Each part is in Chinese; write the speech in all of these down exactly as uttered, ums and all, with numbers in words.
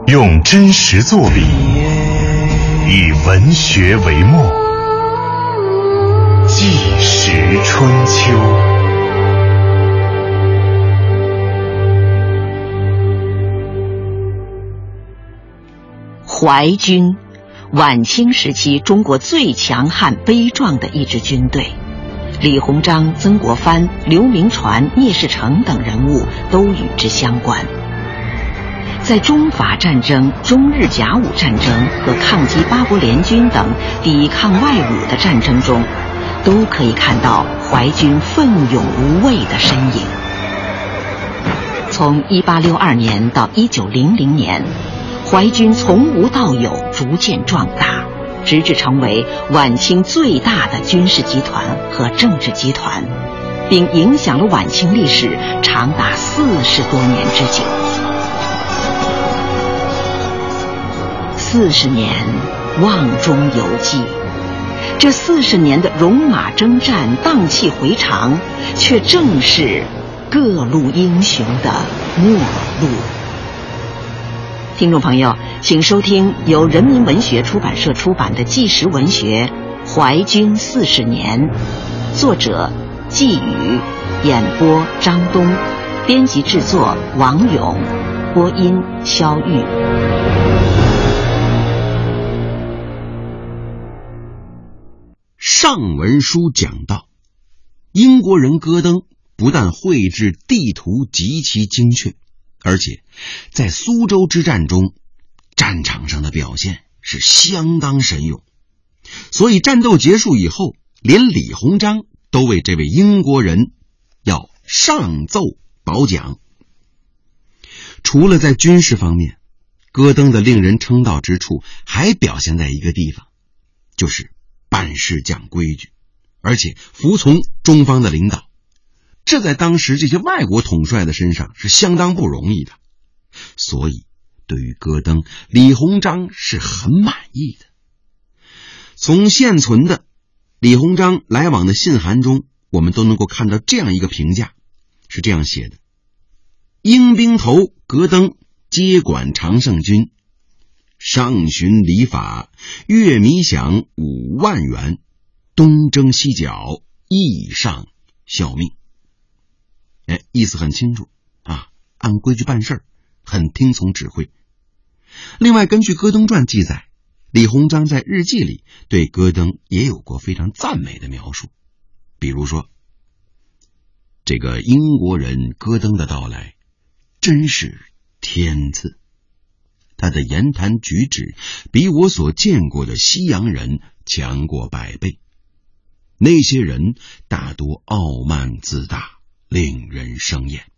用真实作笔，以文学为墨，纪实春秋。 淮军，晚清时期中国最强悍悲壮的一支军队，李鸿章、曾国藩、刘铭传、聂士成等人物都与之相关。在中法战争、中日甲午战争和抗击八国联军等抵抗外侮的战争中，都可以看到淮军奋勇无畏的身影。从一八六二年到一九零零年，淮军从无到有，逐渐壮大，直至成为晚清最大的军事集团和政治集团，并影响了晚清历史长达四十多年之久。四十年瓮中有记，这四十年的戎马征战、荡气回肠，却正是各路英雄的末路。听众朋友，请收听由人民文学出版社出版的纪实文学《淮军四十年》，作者季宇，演播张东，编辑制作王勇，播音肖玉。 上文书讲到，英国人戈登不但绘制地图极其精确，而且在苏州之战中战场上的表现是相当神勇，所以战斗结束以后，连李鸿章都为这位英国人要上奏褒奖。除了在军事方面，戈登的令人称道之处还表现在一个地方，就是办事讲规矩，而且服从中方的领导，这在当时这些外国统帅的身上是相当不容易的。所以对于戈登，李鸿章是很满意的。从现存的李鸿章来往的信函中，我们都能够看到这样一个评价，是这样写的：英兵头戈登接管常胜军，上巡礼法，月米饷五万元，东征西剿，义上效命。哎，意思很清楚啊，按规矩办事，很听从指挥。另外，根据戈登传记载，李鸿章在日记里对戈登也有过非常赞美的描述，比如说，这个英国人戈登的到来真是天赐，他的言谈举止比我所见过的西洋人强过百倍，那些人大多傲慢自大，令人生厌。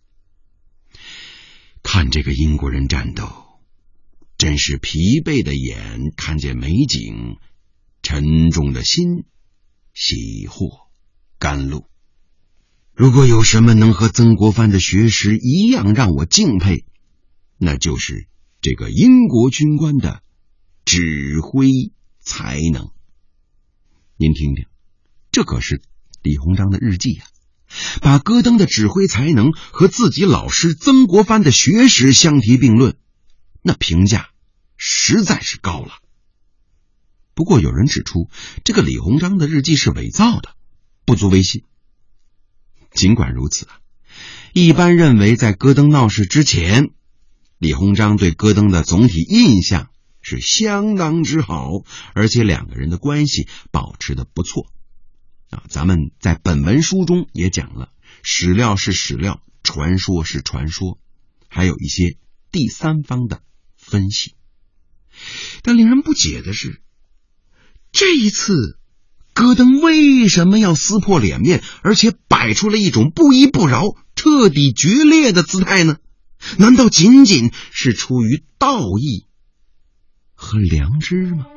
看这个英国人战斗，真是疲惫的眼看见美景，沉重的心喜获甘露。如果有什么能和曾国藩的学识一样让我敬佩，那就是这个英国军官的指挥才能。您听听，这可是李鸿章的日记啊，把戈登的指挥才能和自己老师曾国藩的学识相提并论，那评价实在是高了。不过有人指出，这个李鸿章的日记是伪造的，不足为信。尽管如此啊，一般认为在戈登闹事之前，李鸿章对戈登的总体印象是相当之好，而且两个人的关系保持得不错啊。咱们在本文书中也讲了，史料是史料，传说是传说，还有一些第三方的分析。但令人不解的是，这一次戈登为什么要撕破脸面，而且摆出了一种不依不饶、彻底决裂的姿态呢？难道仅仅是出于道义和良知吗？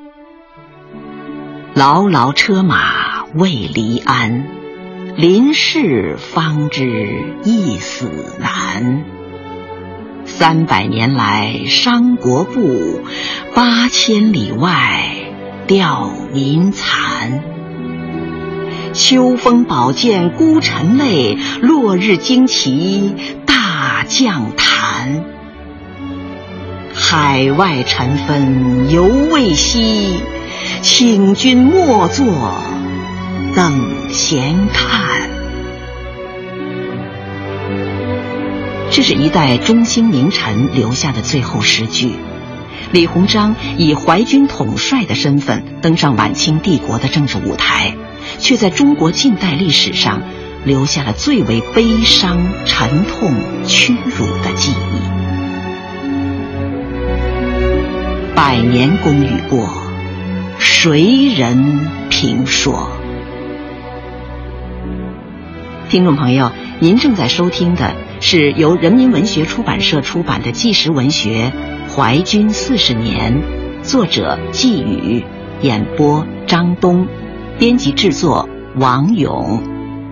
牢牢车马未离鞍，临事方知一死难。三百年来伤国部，八千里外吊民残。秋风宝剑孤臣泪，落日旌旗大将坛。 海外尘纷犹未息，请君莫作等闲看。这是一代中兴名臣留下的最后诗句。李鸿章以淮军统帅的身份登上晚清帝国的政治舞台，却在中国近代历史上留下了最为悲伤、沉痛、屈辱的记忆。百年功与过，谁人评说？听众朋友，您正在收听的是由人民文学出版社出版的纪实文学《淮军四十年》，作者季宇，演播张东，编辑制作王勇。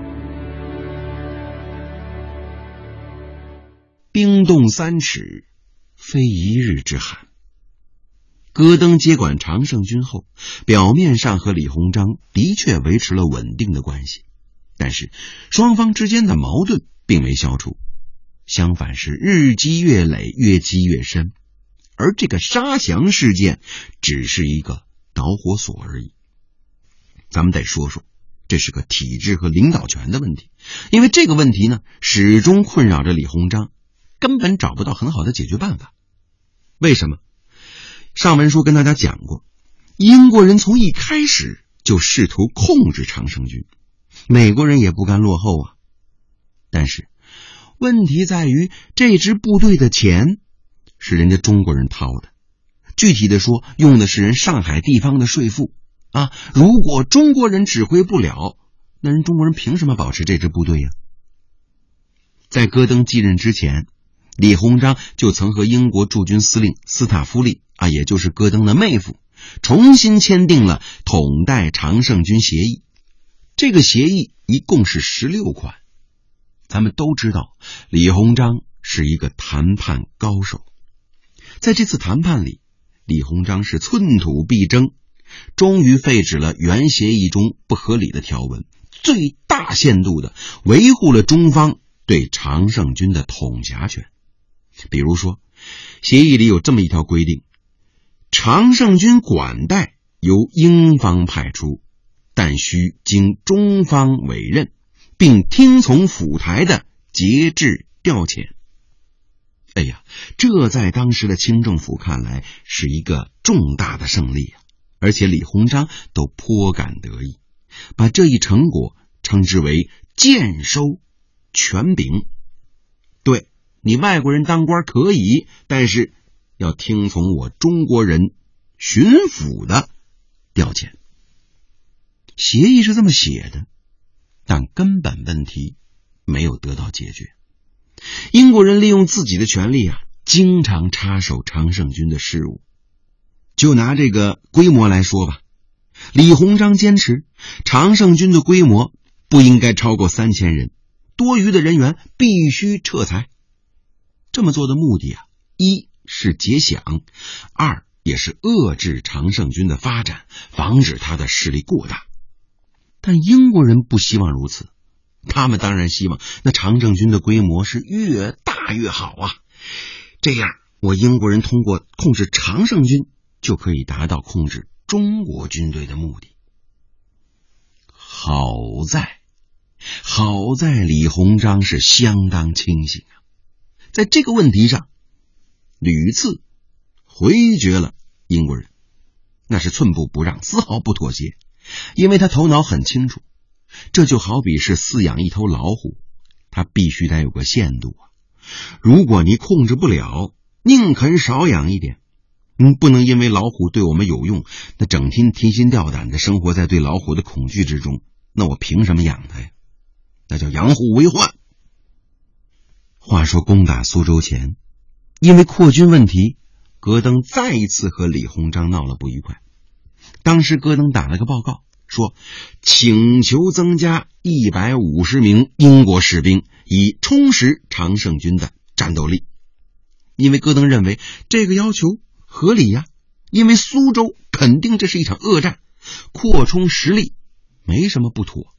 冰冻三尺，非一日之寒。戈登接管常胜军后，表面上和李鸿章的确维持了稳定的关系，但是双方之间的矛盾并没消除，相反是日积月累，越积越深。而这个沙降事件只是一个导火索而已。咱们得说说，这是个体制和领导权的问题，因为这个问题呢，始终困扰着李鸿章，根本找不到很好的解决办法。为什么？上文书跟大家讲过，英国人从一开始就试图控制常胜军，美国人也不甘落后啊。但是问题在于，这支部队的钱是人家中国人掏的，具体的说，用的是人上海地方的税赋啊。如果中国人指挥不了，那人中国人凭什么保持这支部队呀？在戈登继任之前，李鸿章就曾和英国驻军司令斯塔夫利啊，也就是戈登的妹夫，重新签订了统带常胜军协议。这个协议一共是十六款。咱们都知道，李鸿章是一个谈判高手。在这次谈判里，李鸿章是寸土必争，终于废止了原协议中不合理的条文，最大限度的维护了中方对常胜军的统辖权。比如说，协议里有这么一条规定，常胜军管带由英方派出，但需经中方委任，并听从府台的节制调遣。哎呀，这在当时的清政府看来是一个重大的胜利啊！而且李鸿章都颇感得意，把这一成果称之为剑收权柄。对，你外国人当官可以，但是要听从我中国人巡抚的调遣。协议是这么写的，但根本问题没有得到解决。英国人利用自己的权力啊，经常插手常胜军的事务。就拿这个规模来说吧，李鸿章坚持常胜军的规模不应该超过三千人，多余的人员必须撤裁。这么做的目的啊，一是节饷，二也是遏制常胜军的发展，防止他的势力过大。但英国人不希望如此，他们当然希望那常胜军的规模是越大越好啊，这样我英国人通过控制常胜军就可以达到控制中国军队的目的。好在好在李鸿章是相当清醒啊，在这个问题上屡次回绝了英国人，那是寸步不让，丝毫不妥协。因为他头脑很清楚，这就好比是饲养一头老虎，他必须得有个限度啊。如果你控制不了，宁肯少养一点。嗯，不能因为老虎对我们有用，那整天提心吊胆的生活在对老虎的恐惧之中，那我凭什么养它呀？那叫养虎为患。话说攻打苏州前，因为扩军问题，戈登再一次和李鸿章闹了不愉快。当时戈登打了个报告，说请求增加一百五十名英国士兵，以充实常胜军的战斗力。因为戈登认为这个要求合理呀，因为苏州肯定这是一场恶战，扩充实力没什么不妥。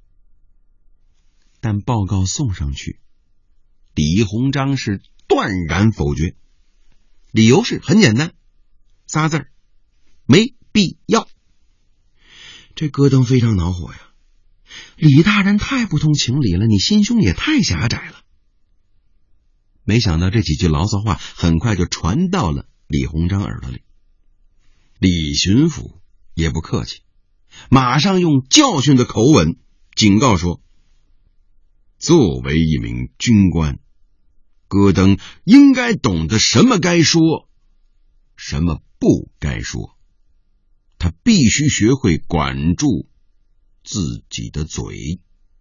但报告送上去，李鸿章是断然否决。 理由是很简单，仨字儿，没必要。这戈登非常恼火呀，李大人太不通情理了，你心胸也太狭窄了。没想到这几句牢骚话很快就传到了李鸿章耳朵里。李巡抚也不客气，马上用教训的口吻警告说，作为一名军官，戈登应该懂得什么该说，什么不该说，他必须学会管住自己的嘴。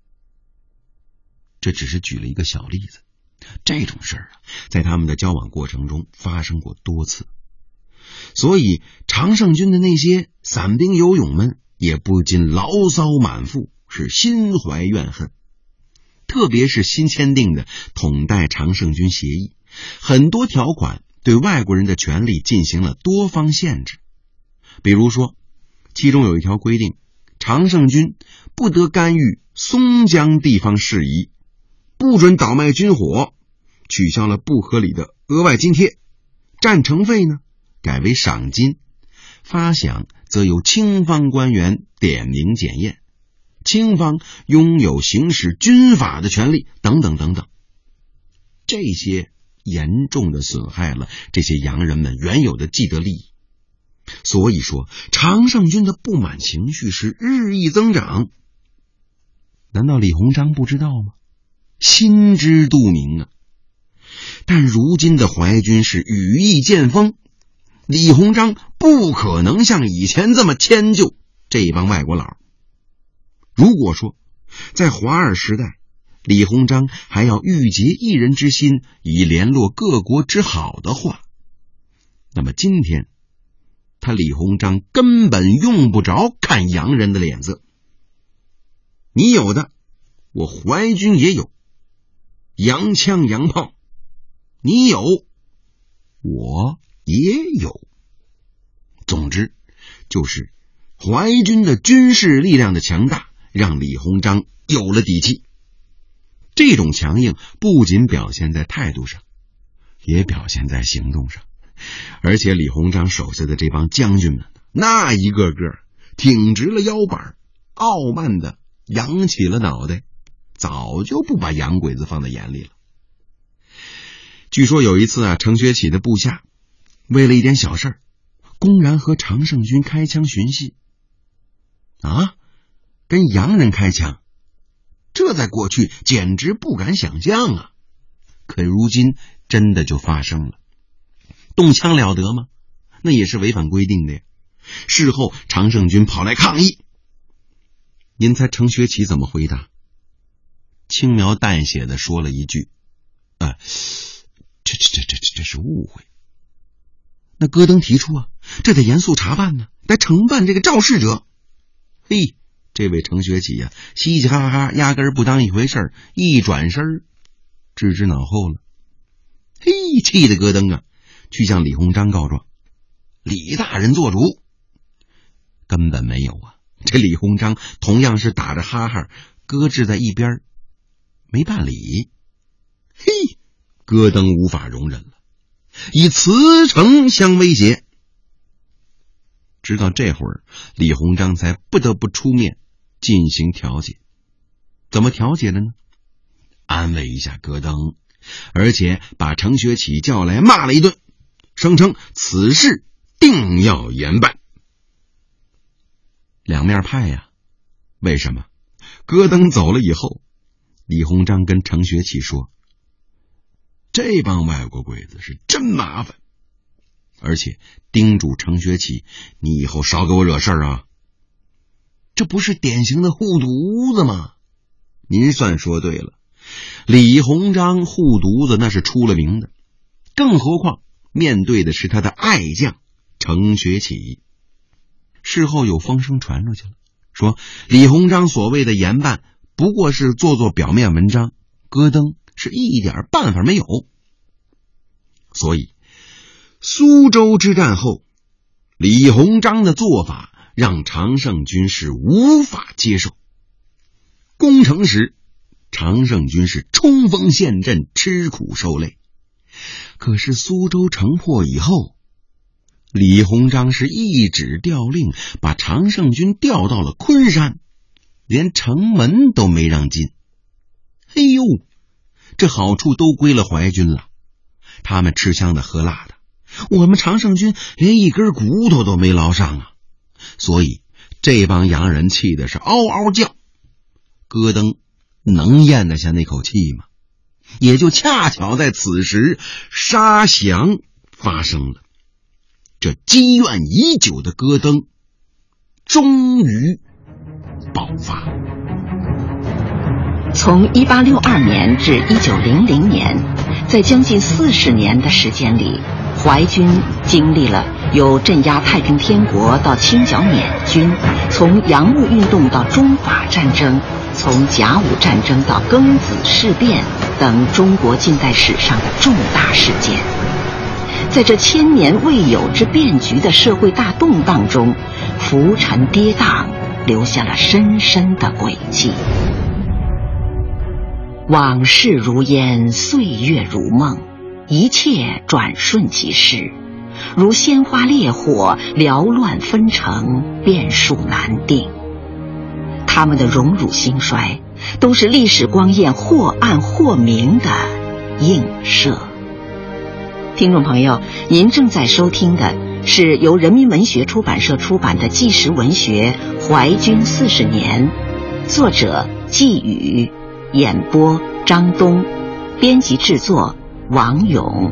这只是举了一个小例子，这种事儿啊，在他们的交往过程中发生过多次，所以常胜军的那些散兵游勇们也不禁牢骚满腹，是心怀怨恨。特别是新签订的统带常胜军协议，很多条款对外国人的权利进行了多方限制。比如说，其中有一条规定，常胜军不得干预松江地方事宜，不准倒卖军火，取消了不合理的额外津贴，战程费呢改为赏金，发饷则由清方官员点名检验，清方拥有行使军法的权利，等等等等。这些严重的损害了这些洋人们原有的既得利益。所以说，常胜军的不满情绪是日益增长。难道李鸿章不知道吗？心知肚明啊。但如今的淮军是羽翼渐丰，李鸿章不可能像以前这么迁就这帮外国佬。如果说在华尔时代，李鸿章还要郁结一人之心以联络各国之好的话，那么今天他李鸿章根本用不着看洋人的脸色。你有的我淮军也有，洋枪洋炮你有我也有。总之就是淮军的军事力量的强大让李鸿章有了底气。这种强硬不仅表现在态度上，也表现在行动上。而且李鸿章手下的这帮将军们，那一个个挺直了腰板，傲慢的扬起了脑袋，早就不把洋鬼子放在眼里了。据说有一次啊，程学启的部下为了一点小事公然和常胜军开枪寻衅。啊，跟洋人开枪，这在过去简直不敢想象啊！可如今真的就发生了。动枪了得吗？那也是违反规定的呀。事后常胜军跑来抗议，您猜程学启怎么回答？轻描淡写的说了一句：啊，这这这这这这是误会。那戈登提出啊，这得严肃查办呢，得惩办这个肇事者。嘿，这位程学启呀、啊，嘻嘻哈哈，压根儿不当一回事儿，一转身置之脑后了。嘿，气得戈登啊，去向李鸿章告状，李大人做主。根本没有啊，这李鸿章同样是打着哈哈，搁置在一边，没办理。嘿，戈登无法容忍了，以辞呈相威胁。直到这会儿，李鸿章才不得不出面进行调解。怎么调解的呢？安慰一下戈登，而且把程学启叫来骂了一顿，声称此事定要严办。两面派呀，为什么？戈登走了以后，李鸿章跟程学启说，这帮外国鬼子是真麻烦，而且叮嘱程学启，你以后少给我惹事儿啊。这不是典型的护犊子吗？您算说对了，李鸿章护犊子那是出了名的，更何况面对的是他的爱将程学启。事后有风声传出去了，说李鸿章所谓的严办不过是做做表面文章，戈登是一点办法没有。所以苏州之战后，李鸿章的做法让常胜军是无法接受。攻城时，常胜军是冲锋陷阵，吃苦受累。 可是苏州城破以后，李鸿章是一纸调令，把常胜军调到了昆山，连城门都没让进。哎呦，这好处都归了淮军了，他们吃香的喝辣的，我们常胜军连一根骨头都没捞上啊！所以这帮洋人气的是嗷嗷叫。戈登能咽得下那口气吗？也就恰巧在此时，杀降发生了。这积怨已久的戈登终于爆发。 从一八六二年至一九零零年，在将近四十年的时间里，淮军经历了由镇压太平天国到清剿缅军，从洋务运动到中法战争，从甲午战争到庚子事变等中国近代史上的重大事件。在这千年未有之变局的社会大动荡中，浮沉跌宕，留下了深深的轨迹。往事如烟，岁月如梦，一切转瞬即逝，如鲜花烈火，缭乱纷呈，变数难定。他们的荣辱兴衰，都是历史光焰或暗或明的映射。听众朋友，您正在收听的是由人民文学出版社出版的纪实文学《淮军四十年》，作者季宇，演播张东，编辑制作王勇。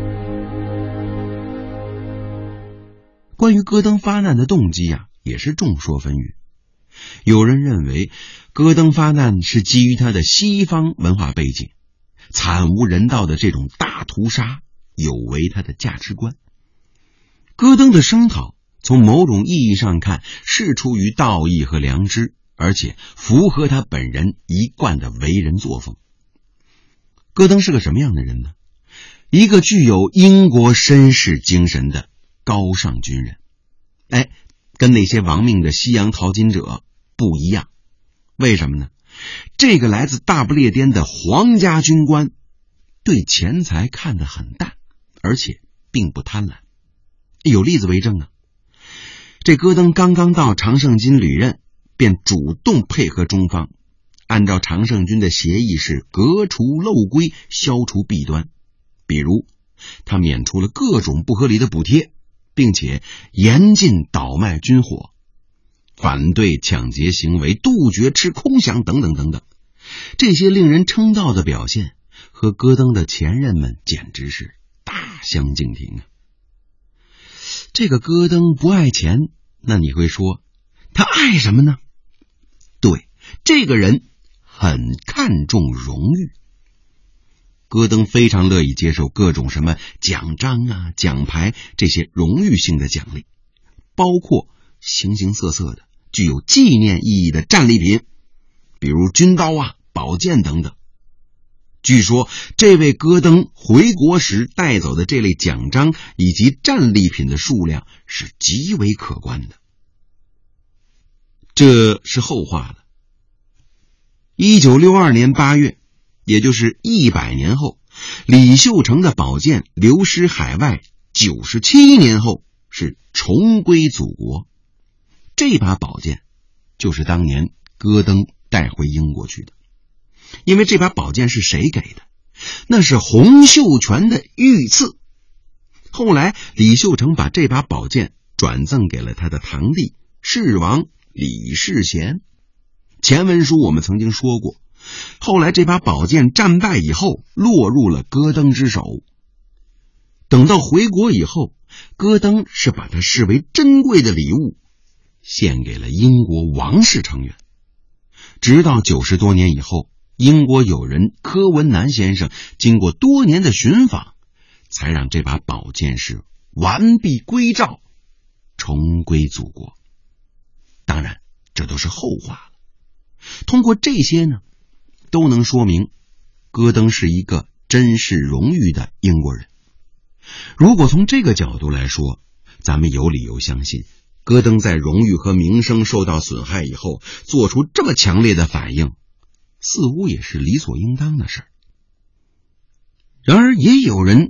关于戈登发难的动机啊，也是众说纷纭。有人认为戈登发难是基于他的西方文化背景，惨无人道的这种大屠杀有违他的价值观。戈登的声讨从某种意义上看是出于道义和良知，而且符合他本人一贯的为人作风。戈登是个什么样的人呢？一个具有英国绅士精神的高尚军人。哎，跟那些亡命的西洋淘金者不一样。为什么呢？这个来自大不列颠的皇家军官对钱财看得很淡，而且并不贪婪。有例子为证啊。这戈登刚刚到常胜军旅任，便主动配合中方，按照常胜军的协议是革除漏规，消除弊端。比如他免除了各种不合理的补贴，并且严禁倒卖军火，反对抢劫行为，杜绝吃空饷等等等等。这些令人称道的表现和戈登的前任们简直是大相径庭啊！这个戈登不爱钱，那你会说他爱什么呢？对，这个人很看重荣誉。戈登非常乐意接受各种什么奖章啊、奖牌这些荣誉性的奖励，包括形形色色的具有纪念意义的战利品，比如军刀啊、宝剑等等。据说这位戈登回国时带走的这类奖章以及战利品的数量是极为可观的。这是后话了。一九六二年八月，也就是一百年后，李秀成的宝剑流失海外九十七年后是重归祖国。这把宝剑就是当年戈登带回英国去的。因为这把宝剑是谁给的？那是洪秀全的御赐。后来李秀成把这把宝剑转赠给了他的堂弟世王李世贤。前文书我们曾经说过，后来这把宝剑战败以后落入了戈登之手。等到回国以后，戈登是把它视为珍贵的礼物献给了英国王室成员。直到九十多年以后，英国友人柯文南先生经过多年的寻访，才让这把宝剑是完璧归赵，重归祖国。当然这都是后话了。通过这些呢，都能说明戈登是一个珍视荣誉的英国人。如果从这个角度来说，咱们有理由相信戈登在荣誉和名声受到损害以后做出这么强烈的反应，似乎也是理所应当的事儿。然而也有人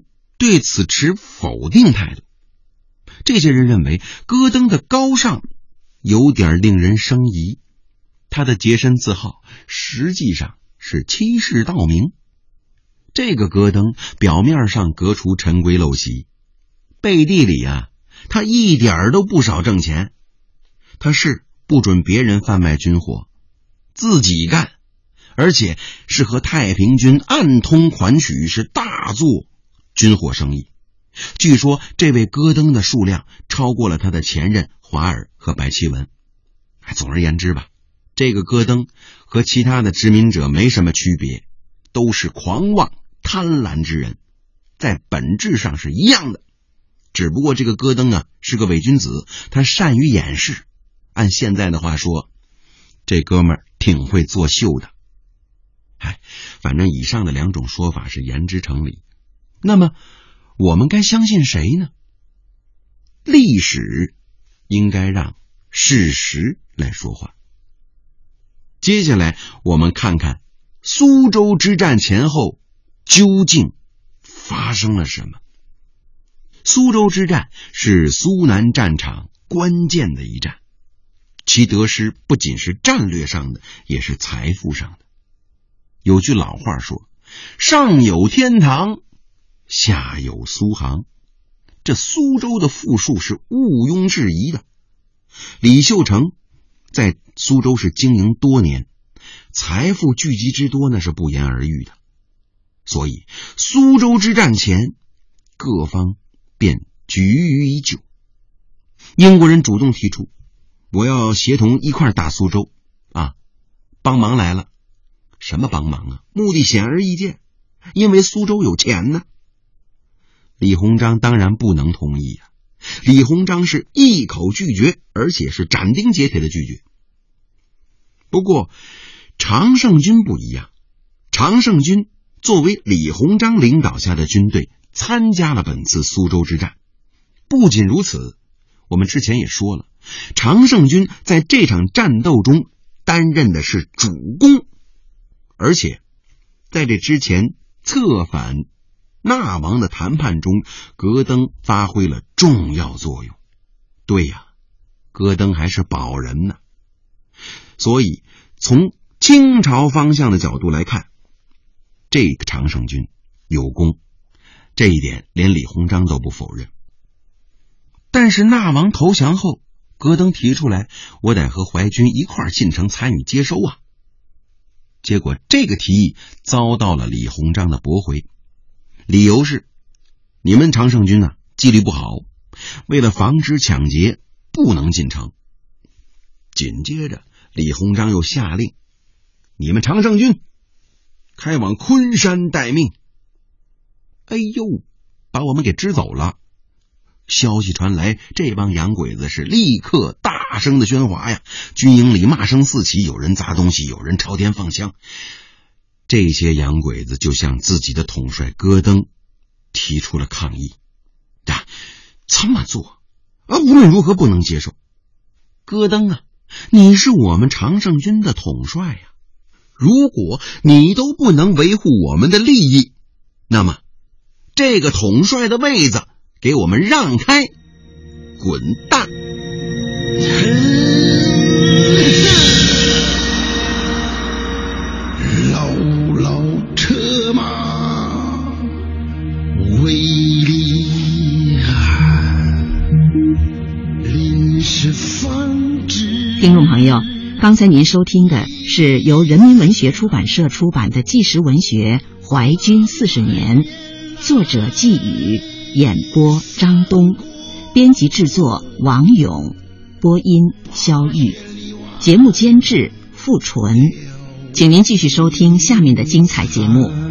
对此持否定态度。这些人认为戈登的高尚有点令人生疑，他的洁身自好实际上是欺世盗名。这个戈登表面上革除陈规陋习，背地里啊，他一点都不少挣钱。他是不准别人贩卖军火，自己干，而且是和太平军暗通款曲，是大做军火生意。据说这位戈登的数量超过了他的前任华尔和白奇文。总而言之吧，这个戈登和其他的殖民者没什么区别，都是狂妄贪婪之人，在本质上是一样的。只不过这个戈登啊是个伪君子，他善于掩饰。按现在的话说，这哥们儿挺会作秀的。哎，反正以上的两种说法是言之成理。那么我们该相信谁呢？历史应该让事实来说话。接下来我们看看苏州之战前后究竟发生了什么。苏州之战是苏南战场关键的一战，其得失不仅是战略上的，也是财富上的。有句老话说，上有天堂，下有苏杭。这苏州的富庶是毋庸置疑的。李秀成在苏州是经营多年，财富聚集之多那是不言而喻的。所以苏州之战前，各方便局于已久。英国人主动提出，我要协同一块打苏州啊，帮忙来了。什么帮忙啊？目的显而易见，因为苏州有钱呢。李鸿章当然不能同意啊！李鸿章是一口拒绝，而且是斩钉截铁的拒绝。不过常胜军不一样，常胜军作为李鸿章领导下的军队，参加了本次苏州之战。不仅如此，我们之前也说了，常胜军在这场战斗中担任的是主攻，而且在这之前策反纳王的谈判中，戈登发挥了重要作用。对呀，戈登还是保人呢。所以从清朝方向的角度来看，这个常胜军有功，这一点连李鸿章都不否认。但是纳王投降后，戈登提出来，我得和淮军一块进城参与接收啊。结果这个提议遭到了李鸿章的驳回，理由是你们常胜军啊纪律不好，为了防止抢劫不能进城。紧接着李鸿章又下令，你们常胜军开往昆山待命。哎呦，把我们给支走了。消息传来，这帮洋鬼子是立刻大声的喧哗呀，军营里骂声四起，有人砸东西，有人朝天放枪。这些洋鬼子就向自己的统帅戈登提出了抗议啊，这么做啊，无论如何不能接受。戈登啊，你是我们常胜军的统帅呀，如果你都不能维护我们的利益，那么这个统帅的位子给我们让开，滚蛋！ 老老车马威厉害，临时方知。 听众朋友，刚才您收听的是由人民文学出版社出版的纪实文学《淮军四十年》，作者季宇，演播张东，编辑制作王勇，播音肖玉，节目监制付纯。请您继续收听下面的精彩节目。